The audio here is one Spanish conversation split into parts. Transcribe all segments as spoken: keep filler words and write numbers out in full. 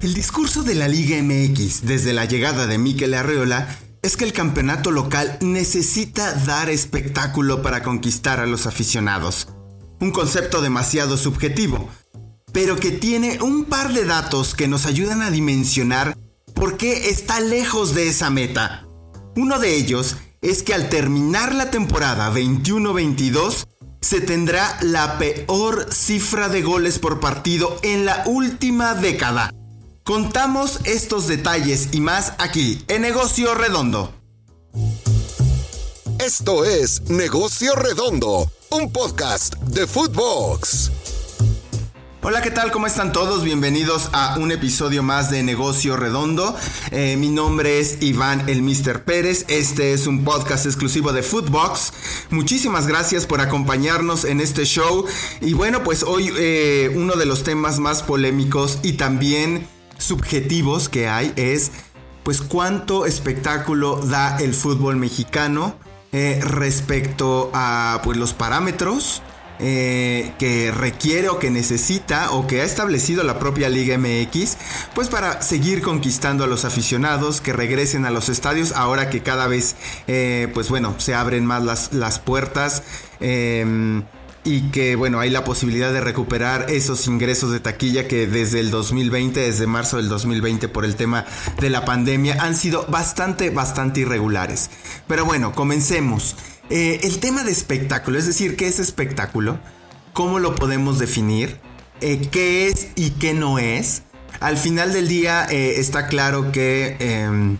El discurso de la Liga M X desde la llegada de Mikel Arreola es que el campeonato local necesita dar espectáculo para conquistar a los aficionados. Un concepto demasiado subjetivo, pero que tiene un par de datos que nos ayudan a dimensionar por qué está lejos de esa meta. Uno de ellos es que al terminar la temporada veintiuno veintidós se tendrá la peor cifra de goles por partido en la última década. Contamos estos detalles y más aquí en Negocio Redondo. Esto es Negocio Redondo, un podcast de Footbox. Hola, ¿qué tal? ¿Cómo están todos? Bienvenidos a un episodio más de Negocio Redondo. Eh, mi nombre es Iván el míster Pérez. Este es un podcast exclusivo de Footbox. Muchísimas gracias por acompañarnos en este show. Y bueno, pues hoy eh, uno de los temas más polémicos y también subjetivos que hay es pues cuánto espectáculo da el fútbol mexicano eh, respecto a pues los parámetros Eh, que requiere o que necesita o que ha establecido la propia Liga M X, pues para seguir conquistando a los aficionados que regresen a los estadios ahora que cada vez eh, pues bueno se abren más las, las puertas eh, y que bueno hay la posibilidad de recuperar esos ingresos de taquilla que desde el dos mil veinte, desde marzo del dos mil veinte por el tema de la pandemia han sido bastante bastante irregulares. Pero bueno, comencemos. Eh, el tema de espectáculo, es decir, ¿qué es espectáculo? ¿Cómo lo podemos definir? Eh, ¿Qué es y qué no es? Al final del día eh, está claro que eh,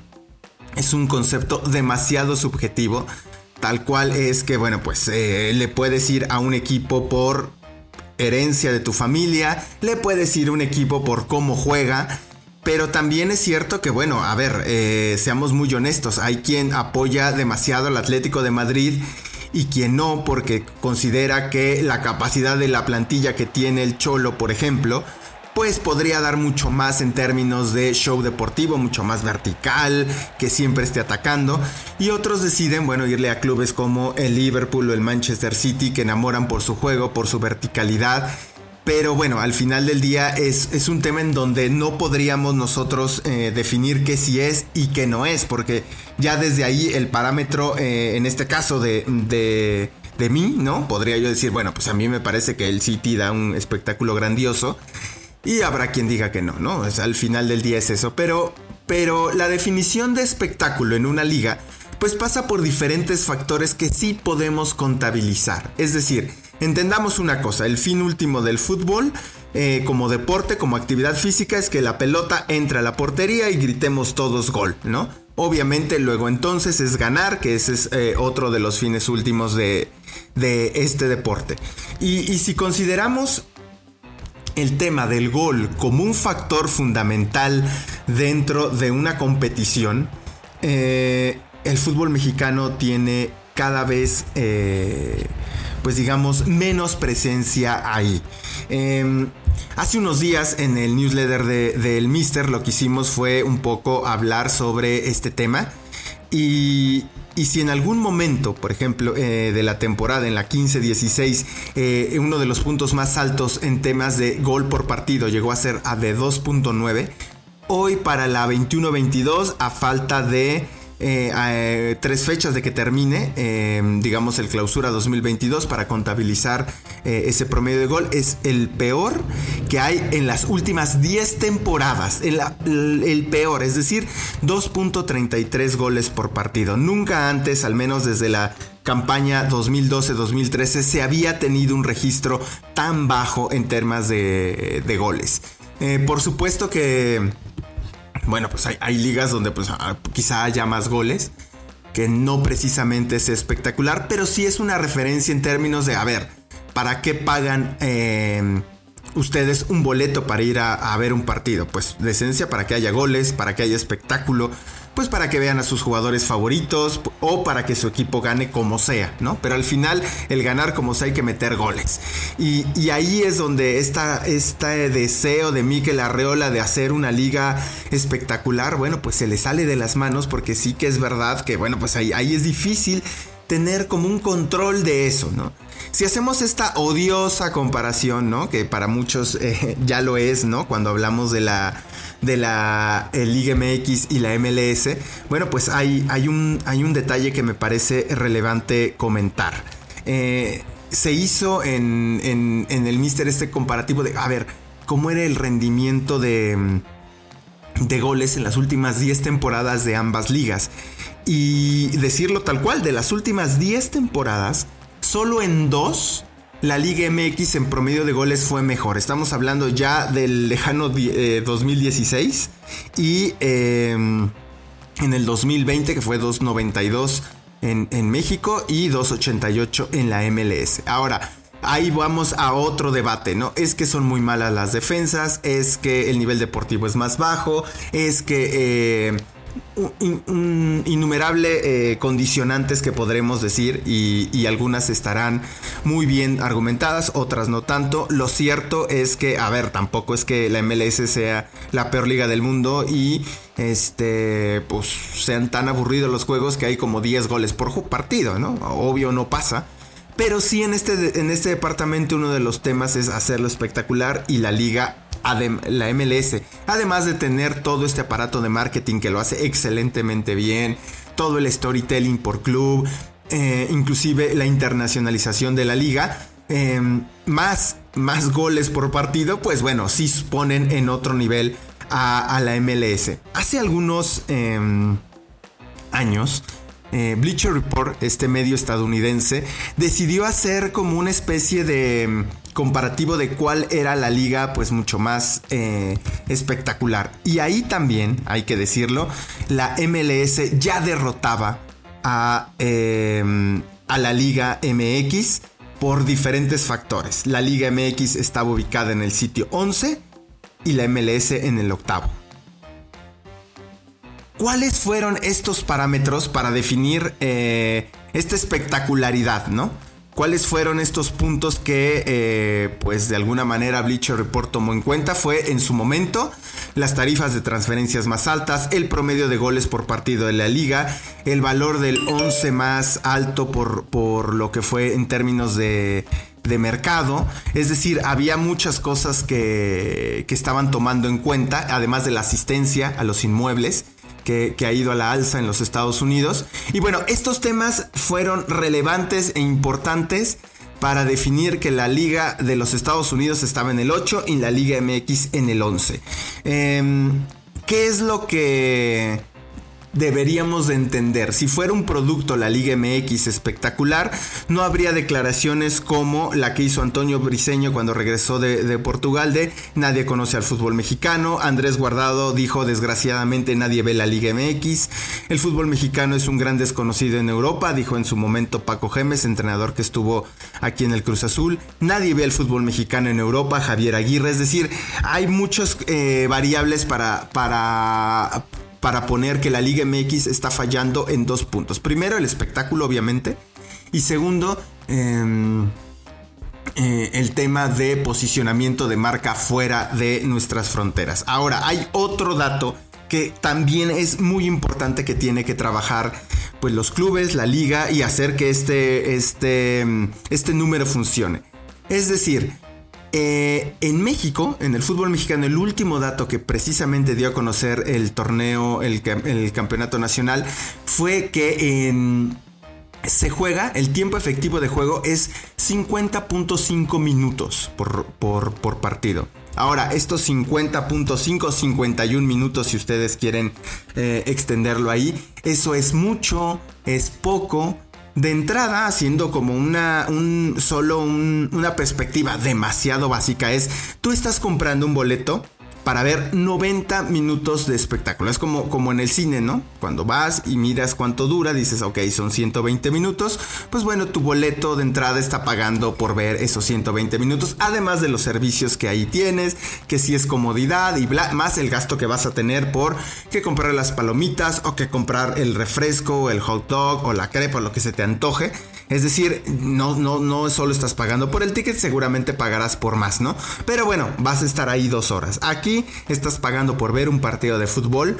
es un concepto demasiado subjetivo, tal cual es que, bueno, pues eh, le puedes ir a un equipo por herencia de tu familia, le puedes ir a un equipo por cómo juega. Pero también es cierto que, bueno, a ver, eh, seamos muy honestos, hay quien apoya demasiado al Atlético de Madrid y quien no, porque considera que la capacidad de la plantilla que tiene el Cholo, por ejemplo, pues podría dar mucho más en términos de show deportivo, mucho más vertical, que siempre esté atacando. Y otros deciden, bueno, irle a clubes como el Liverpool o el Manchester City, que enamoran por su juego, por su verticalidad. Pero bueno, al final del día es, es un tema en donde no podríamos nosotros eh, definir qué sí es y qué no es, porque ya desde ahí el parámetro, eh, en este caso de, de, de mí, ¿no? Podría yo decir, bueno, pues a mí me parece que el City da un espectáculo grandioso y habrá quien diga que no, ¿no? O sea, al final del día es eso, pero, pero la definición de espectáculo en una liga pues pasa por diferentes factores que sí podemos contabilizar, es decir, entendamos una cosa, el fin último del fútbol eh, como deporte, como actividad física es que la pelota entre a la portería y gritemos todos gol, ¿no? Obviamente luego entonces es ganar, que ese es eh, otro de los fines últimos de, de este deporte. Y, y si consideramos el tema del gol como un factor fundamental dentro de una competición, eh, el fútbol mexicano tiene cada vez eh, pues digamos menos presencia ahí. Eh, hace unos días en el newsletter de, del míster lo que hicimos fue un poco hablar sobre este tema y, y si en algún momento, por ejemplo, eh, de la temporada en la quince dieciséis, eh, uno de los puntos más altos en temas de gol por partido llegó a ser a de dos punto nueve, hoy para la veintiuno veintidós, a falta de Eh, eh, tres fechas de que termine eh, digamos el clausura dos mil veintidós para contabilizar eh, ese promedio de gol, es el peor que hay en las últimas diez temporadas, el, el, el peor, es decir, dos punto treinta y tres goles por partido. Nunca antes, al menos desde la campaña dos mil doce dos mil trece, se había tenido un registro tan bajo en temas de, de goles. Eh, por supuesto que bueno, pues hay, hay ligas donde pues quizá haya más goles, que no precisamente es espectacular, pero sí es una referencia en términos de, a ver, ¿para qué pagan eh, ustedes un boleto para ir a, a ver un partido? Pues de esencia para que haya goles, para que haya espectáculo, pues para que vean a sus jugadores favoritos o para que su equipo gane como sea, ¿no? Pero al final el ganar como sea hay que meter goles. Y, y ahí es donde esta, este deseo de Mikel Arreola de hacer una liga espectacular, bueno, pues se le sale de las manos, porque sí que es verdad que, bueno, pues ahí, ahí es difícil tener como un control de eso, ¿no? Si hacemos esta odiosa comparación, ¿no? Que para muchos eh, ya lo es, ¿no? Cuando hablamos de la de la Liga M X y la M L S, bueno, pues hay, hay, un, hay un detalle que me parece relevante comentar. Eh, se hizo en, en, en el Mister este comparativo de, a ver, cómo era el rendimiento de, de goles en las últimas diez temporadas de ambas ligas. Y decirlo tal cual, de las últimas diez temporadas, solo en dos la Liga M X en promedio de goles fue mejor. Estamos hablando ya del lejano eh, dos mil dieciséis y eh, en el dos mil veinte, que fue dos noventa y dos en, en México y dos ochenta y ocho en la M L S. Ahora, ahí vamos a otro debate, ¿no? Es que son muy malas las defensas, es que el nivel deportivo es más bajo, es que... Eh, Un, un innumerable eh, condicionantes que podremos decir y, y algunas estarán muy bien argumentadas, otras no tanto. Lo cierto es que, a ver, tampoco es que la M L S sea la peor liga del mundo y este pues sean tan aburridos los juegos que hay como diez goles por partido, ¿no? Obvio no pasa. Pero sí en este, en este departamento uno de los temas es hacerlo espectacular y la liga, la M L S, además de tener todo este aparato de marketing que lo hace excelentemente bien, todo el storytelling por club, eh, inclusive la internacionalización de la liga, eh, más, más goles por partido, pues bueno, sí ponen en otro nivel a, a la M L S. Hace algunos eh, años, Eh, Bleacher Report, este medio estadounidense, decidió hacer como una especie de um, comparativo de cuál era la liga, pues mucho más eh, espectacular. Y ahí también, hay que decirlo, la M L S ya derrotaba a, eh, a la Liga M X por diferentes factores. La Liga M X estaba ubicada en el sitio once y la M L S en el octavo. ¿Cuáles fueron estos parámetros para definir eh, esta espectacularidad, no? ¿Cuáles fueron estos puntos que, eh, pues de alguna manera Bleacher Report tomó en cuenta? Fue en su momento las tarifas de transferencias más altas, el promedio de goles por partido de la liga, el valor del once más alto por, por lo que fue en términos de... de mercado. Es decir, había muchas cosas que, que estaban tomando en cuenta, además de la asistencia a los inmuebles que, que ha ido a la alza en los Estados Unidos. Y bueno, estos temas fueron relevantes e importantes para definir que la Liga de los Estados Unidos estaba en el ocho y la Liga M X en el once. Eh, ¿Qué es lo que deberíamos de entender? Si fuera un producto la Liga M X espectacular, no habría declaraciones como la que hizo Antonio Briseño cuando regresó de, de Portugal de nadie conoce al fútbol mexicano. Andrés Guardado dijo desgraciadamente nadie ve la Liga M X. El fútbol mexicano es un gran desconocido en Europa, dijo en su momento Paco Gémez, entrenador que estuvo aquí en el Cruz Azul. Nadie ve el fútbol mexicano en Europa, Javier Aguirre. Es decir, hay muchas eh, variables para... para para poner que la Liga M X está fallando en dos puntos. Primero, el espectáculo, obviamente. Y segundo, eh, eh, el tema de posicionamiento de marca fuera de nuestras fronteras. Ahora, hay otro dato que también es muy importante que tiene que trabajar pues, los clubes, la liga y hacer que este, este, este número funcione. Es decir... Eh, en México, en el fútbol mexicano, el último dato que precisamente dio a conocer el torneo, el, el campeonato nacional, fue que en, se juega, el tiempo efectivo de juego es cincuenta punto cinco minutos por, por, por partido. Ahora, estos cincuenta punto cinco, cincuenta y un minutos, si ustedes quieren eh, extenderlo ahí, eso es mucho, es poco. De entrada, haciendo como una, un, solo un, una perspectiva demasiado básica, es tú estás comprando un boleto para ver noventa minutos de espectáculo. Es como, como en el cine, ¿no? Cuando vas y miras cuánto dura, dices, ok, son ciento veinte minutos. Pues bueno, tu boleto de entrada está pagando por ver esos ciento veinte minutos, además de los servicios que ahí tienes, que si es comodidad y bla, más el gasto que vas a tener por que comprar las palomitas o que comprar el refresco o el hot dog o la crepa o lo que se te antoje. Es decir, no, no, no solo estás pagando por el ticket, seguramente pagarás por más, ¿no? Pero bueno, vas a estar ahí dos horas. Aquí estás pagando por ver un partido de fútbol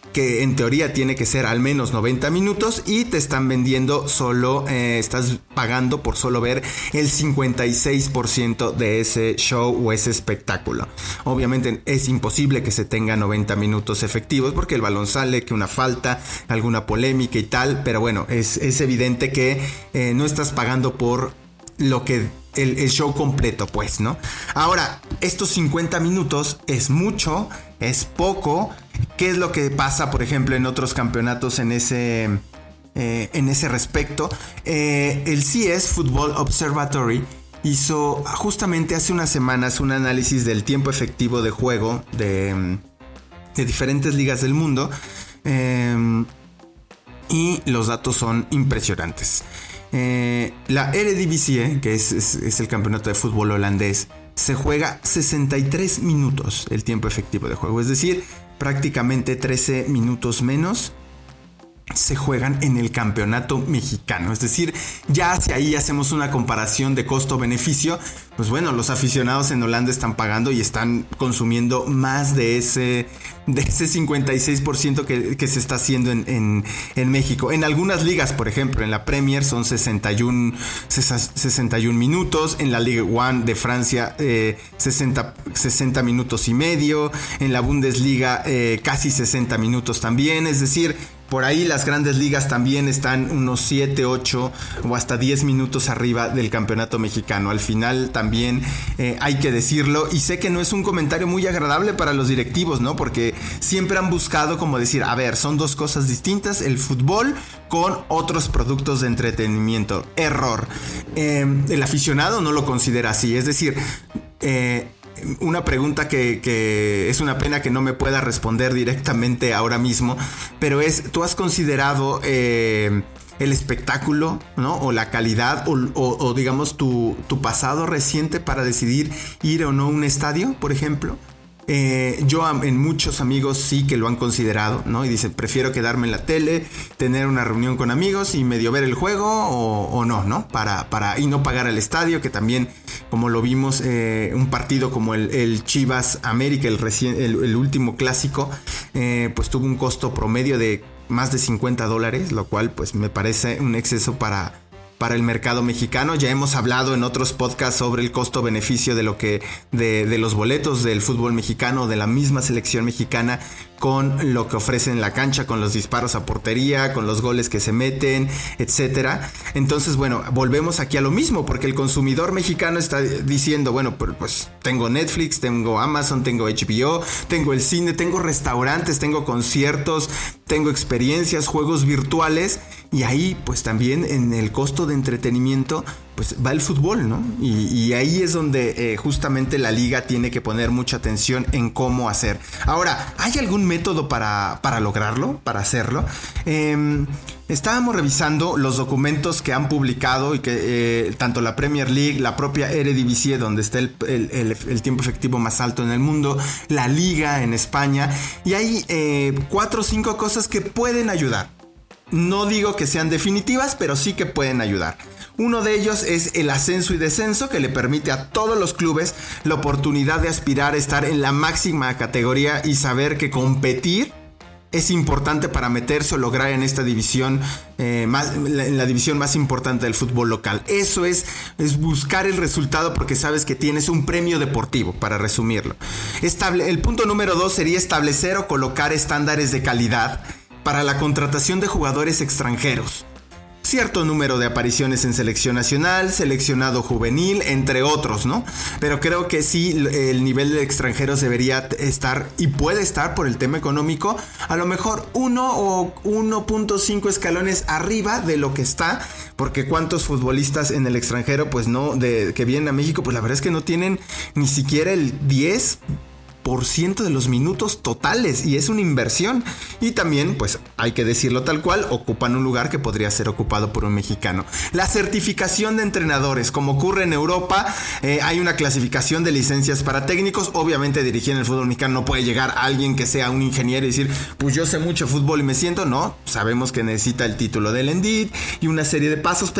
que en teoría tiene que ser al menos noventa minutos, y te están vendiendo solo, eh, estás pagando por solo ver el cincuenta y seis por ciento de ese show o ese espectáculo. Obviamente es imposible que se tenga noventa minutos efectivos porque el balón sale, que una falta, alguna polémica y tal, pero bueno, es, es evidente que eh, no estás pagando por lo que el, el show completo, pues, ¿no? Ahora, estos cincuenta minutos es mucho, es poco. ¿Qué es lo que pasa, por ejemplo, en otros campeonatos en ese, eh, en ese respecto? Eh, el C S Football Observatory hizo justamente hace unas semanas un análisis del tiempo efectivo de juego de, de diferentes ligas del mundo, eh, y los datos son impresionantes. Eh, la Eredivisie, que es, es, es el campeonato de fútbol holandés, se juega sesenta y tres minutos el tiempo efectivo de juego, es decir, prácticamente trece minutos menos se juegan en el campeonato mexicano. Es decir, ya hacia ahí hacemos una comparación de costo-beneficio. Pues bueno, los aficionados en Holanda están pagando y están consumiendo más de ese, de ese cincuenta y seis por ciento que, que se está haciendo en, en, en México. En algunas ligas, por ejemplo, en la Premier son sesenta y uno minutos. En la Ligue uno de Francia, eh, sesenta, sesenta minutos y medio. En la Bundesliga, eh, casi sesenta minutos también. Es decir, por ahí las grandes ligas también están unos siete, ocho o hasta diez minutos arriba del campeonato mexicano. Al final también eh, hay que decirlo, y sé que no es un comentario muy agradable para los directivos, ¿no? Porque siempre han buscado como decir, a ver, son dos cosas distintas, el fútbol con otros productos de entretenimiento. Error. Eh, el aficionado no lo considera así, es decir, eh, una pregunta que, que es una pena que no me pueda responder directamente ahora mismo, pero es, ¿tú has considerado eh, el espectáculo, ¿no? O la calidad o, o, o digamos tu, tu pasado reciente para decidir ir o no a un estadio, por ejemplo? Eh, yo en muchos amigos sí que lo han considerado, ¿no? Y dicen, prefiero quedarme en la tele, tener una reunión con amigos y medio ver el juego o, o no, ¿no? Para, para, y no pagar el estadio, que también, como lo vimos, eh, un partido como el, el Chivas América, el, reci- el, el último clásico, eh, pues tuvo un costo promedio de más de cincuenta dólares, lo cual pues me parece un exceso para... para el mercado mexicano. Ya hemos hablado en otros podcasts sobre el costo-beneficio de lo que de, de los boletos del fútbol mexicano, de la misma selección mexicana, con lo que ofrecen en la cancha, con los disparos a portería, con los goles que se meten, etcétera. Entonces, bueno, volvemos aquí a lo mismo, porque el consumidor mexicano está diciendo, bueno, pues tengo Netflix, tengo Amazon, tengo H B O, tengo el cine, tengo restaurantes, tengo conciertos, tengo experiencias, juegos virtuales, y ahí pues también en el costo de entretenimiento pues va el fútbol, ¿no? Y, y ahí es donde eh, justamente la liga tiene que poner mucha atención en cómo hacer. Ahora, ¿hay algún método para, para lograrlo, para hacerlo? Eh, estábamos revisando los documentos que han publicado y que eh, tanto la Premier League, la propia Eredivisie, donde está el, el, el, el tiempo efectivo más alto en el mundo, la liga en España, y hay eh, cuatro o cinco cosas que pueden ayudar. No digo que sean definitivas, pero sí que pueden ayudar. Uno de ellos es el ascenso y descenso, que le permite a todos los clubes la oportunidad de aspirar a estar en la máxima categoría y saber que competir es importante para meterse o lograr en esta división, eh, más, en la división más importante del fútbol local. Eso es, es buscar el resultado porque sabes que tienes un premio deportivo, para resumirlo. Estable, el punto número dos sería establecer o colocar estándares de calidad para la contratación de jugadores extranjeros. Cierto número de apariciones en selección nacional, seleccionado juvenil, entre otros, ¿no? Pero creo que sí, el nivel de extranjeros debería estar, y puede estar por el tema económico, a lo mejor uno o uno punto cinco escalones arriba de lo que está, porque cuántos futbolistas en el extranjero, pues no, de, que vienen a México, pues la verdad es que no tienen ni siquiera el diez por ciento de los minutos totales, y es una inversión. Y también, pues hay que decirlo tal cual, ocupan un lugar que podría ser ocupado por un mexicano. La certificación de entrenadores, como ocurre en Europa, eh, hay una clasificación de licencias para técnicos. Obviamente dirigir en el fútbol mexicano no puede llegar a alguien que sea un ingeniero y decir, pues yo sé mucho fútbol y me siento, no, sabemos que necesita el título del ENDIT y una serie de pasos, pero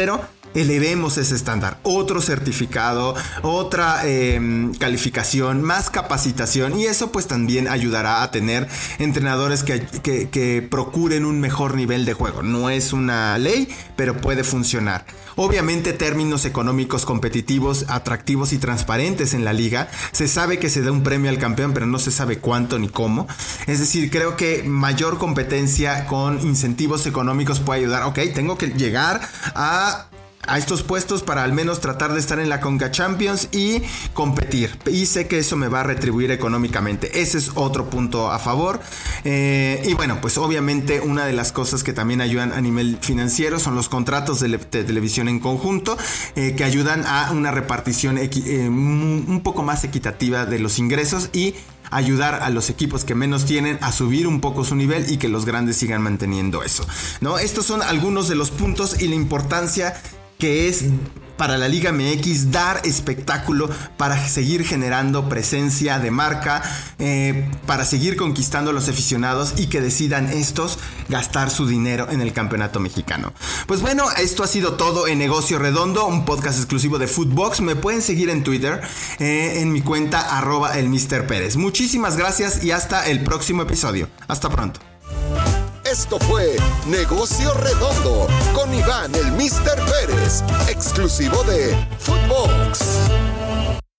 elevemos ese estándar, otro certificado, otra eh, calificación, más capacitación, y eso pues también ayudará a tener entrenadores que, que, que procuren un mejor nivel de juego. No es una ley, pero puede funcionar. Obviamente términos económicos competitivos, atractivos y transparentes en la liga. Se sabe que se da un premio al campeón, pero no se sabe cuánto ni cómo. Es decir, creo que mayor competencia con incentivos económicos puede ayudar. Ok, tengo que llegar a... a estos puestos para al menos tratar de estar en la Conca Champions y competir, y sé que eso me va a retribuir económicamente. Ese es otro punto a favor. Eh, y bueno, pues obviamente una de las cosas que también ayudan a nivel financiero son los contratos de, le- de televisión en conjunto, eh, que ayudan a una repartición equi- eh, un poco más equitativa de los ingresos y ayudar a los equipos que menos tienen a subir un poco su nivel y que los grandes sigan manteniendo eso, ¿no? Estos son algunos de los puntos y la importancia que es para la Liga M X dar espectáculo, para seguir generando presencia de marca, eh, para seguir conquistando a los aficionados y que decidan estos gastar su dinero en el campeonato mexicano. Pues bueno, esto ha sido todo en Negocio Redondo, un podcast exclusivo de Footbox. Me pueden seguir en Twitter, eh, en mi cuenta arroba el mister Pérez. Muchísimas gracias y hasta el próximo episodio. Hasta pronto. Esto fue Negocio Redondo con Iván el mister Pérez, exclusivo de Footbox.